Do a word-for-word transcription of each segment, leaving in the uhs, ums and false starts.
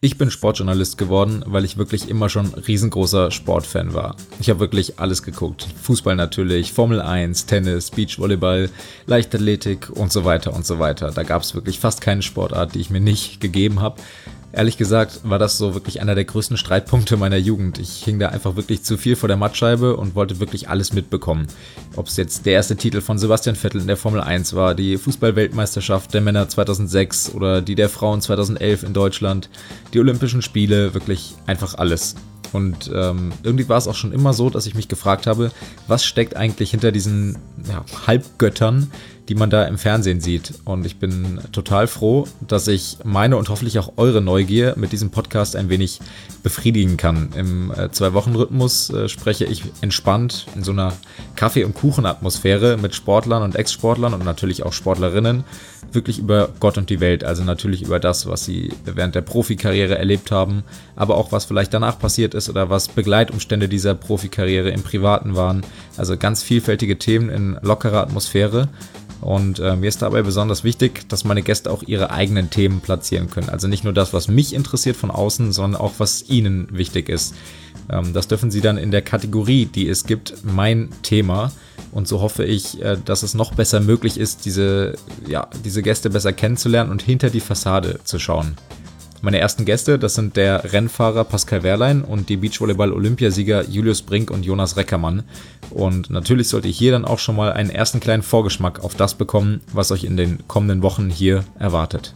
Ich bin Sportjournalist geworden, weil ich wirklich immer schon riesengroßer Sportfan war. Ich habe wirklich alles geguckt. Fußball natürlich, Formel eins, Tennis, Beachvolleyball, Leichtathletik und so weiter und so weiter. Da gab es wirklich fast keine Sportart, die ich mir nicht gegeben habe. Ehrlich gesagt war das so wirklich einer der größten Streitpunkte meiner Jugend. Ich hing da einfach wirklich zu viel vor der Mattscheibe und wollte wirklich alles mitbekommen. Ob es jetzt der erste Titel von Sebastian Vettel in der Formel eins war, die Fußball-Weltmeisterschaft der Männer zweitausendsechs oder die der Frauen zweitausendelf in Deutschland, die Olympischen Spiele, wirklich einfach alles. Und ähm, irgendwie war es auch schon immer so, dass ich mich gefragt habe, was steckt eigentlich hinter diesen ja, Halbgöttern, die man da im Fernsehen sieht. Und ich bin total froh, dass ich meine und hoffentlich auch eure Neugier mit diesem Podcast ein wenig befriedigen kann. Im äh, Zwei-Wochen-Rhythmus äh, spreche ich entspannt in so einer Kaffee- und Kuchen-Atmosphäre mit Sportlern und Ex-Sportlern und natürlich auch Sportlerinnen wirklich über Gott und die Welt. Also natürlich über das, was sie während der Profikarriere erlebt haben, aber auch was vielleicht danach passiert ist oder was Begleitumstände dieser Profikarriere im Privaten waren. Also ganz vielfältige Themen in lockerer Atmosphäre. Und äh, mir ist dabei besonders wichtig, dass meine Gäste auch ihre eigenen Themen platzieren können. Also nicht nur das, was mich interessiert von außen, sondern auch, was ihnen wichtig ist. Ähm, das dürfen sie dann in der Kategorie, die es gibt, mein Thema. Und so hoffe ich, äh, dass es noch besser möglich ist, diese, ja, diese Gäste besser kennenzulernen und hinter die Fassade zu schauen. Meine ersten Gäste, das sind der Rennfahrer Pascal Wehrlein und die Beachvolleyball-Olympiasieger Julius Brink und Jonas Reckermann. Und natürlich sollte ich hier dann auch schon mal einen ersten kleinen Vorgeschmack auf das bekommen, was euch in den kommenden Wochen hier erwartet.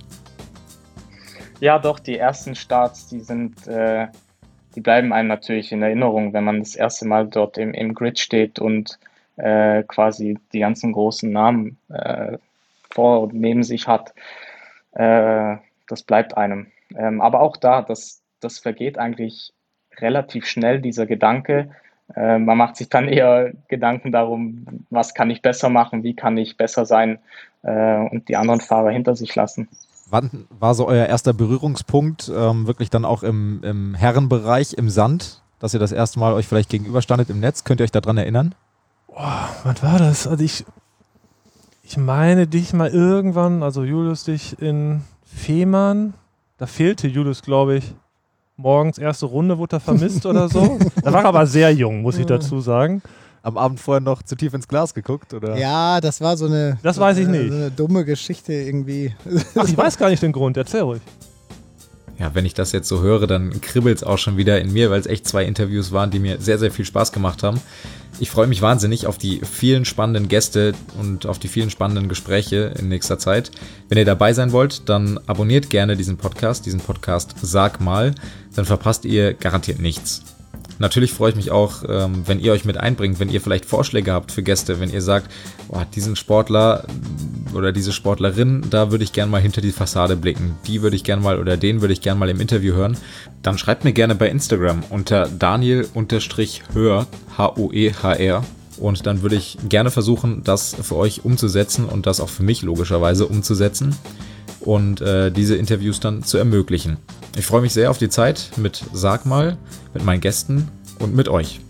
Ja, doch, die ersten Starts, die sind, äh, die bleiben einem natürlich in Erinnerung, wenn man das erste Mal dort im, im Grid steht und äh, quasi die ganzen großen Namen äh, vor und neben sich hat. Äh, das bleibt einem. Ähm, aber auch da, das, das vergeht eigentlich relativ schnell, dieser Gedanke. Äh, man macht sich dann eher Gedanken darum, was kann ich besser machen, wie kann ich besser sein äh, und die anderen Fahrer hinter sich lassen. Wann war so euer erster Berührungspunkt, ähm, wirklich dann auch im, im Herrenbereich, im Sand, dass ihr das erste Mal euch vielleicht gegenüberstandet im Netz? Könnt ihr euch daran erinnern? Boah, was war das? Also ich, ich meine dich mal irgendwann, also Julius dich in Fehmarn, da fehlte Julius, glaube ich, morgens erste Runde, wurde er vermisst oder so. Da war er aber sehr jung, muss ich dazu sagen. Am Abend vorher noch zu tief ins Glas geguckt, oder? Ja, das war so eine, das so weiß ich eine, nicht. So eine dumme Geschichte irgendwie. Ach, ich weiß gar nicht den Grund, erzähl ruhig. Ja, wenn ich das jetzt so höre, dann kribbelt es auch schon wieder in mir, weil es echt zwei Interviews waren, die mir sehr, sehr viel Spaß gemacht haben. Ich freue mich wahnsinnig auf die vielen spannenden Gäste und auf die vielen spannenden Gespräche in nächster Zeit. Wenn ihr dabei sein wollt, dann abonniert gerne diesen Podcast, diesen Podcast Sag mal, dann verpasst ihr garantiert nichts. Natürlich freue ich mich auch, ähm, wenn ihr euch mit einbringt, wenn ihr vielleicht Vorschläge habt für Gäste, wenn ihr sagt, boah, diesen Sportler oder diese Sportlerin, da würde ich gerne mal hinter die Fassade blicken, die würde ich gerne mal oder den würde ich gerne mal im Interview hören, dann schreibt mir gerne bei Instagram unter Daniel-Höhr, H O E H R, und dann würde ich gerne versuchen, das für euch umzusetzen und das auch für mich logischerweise umzusetzen und äh, diese Interviews dann zu ermöglichen. Ich freue mich sehr auf die Zeit mit Sag mal, mit meinen Gästen und mit euch.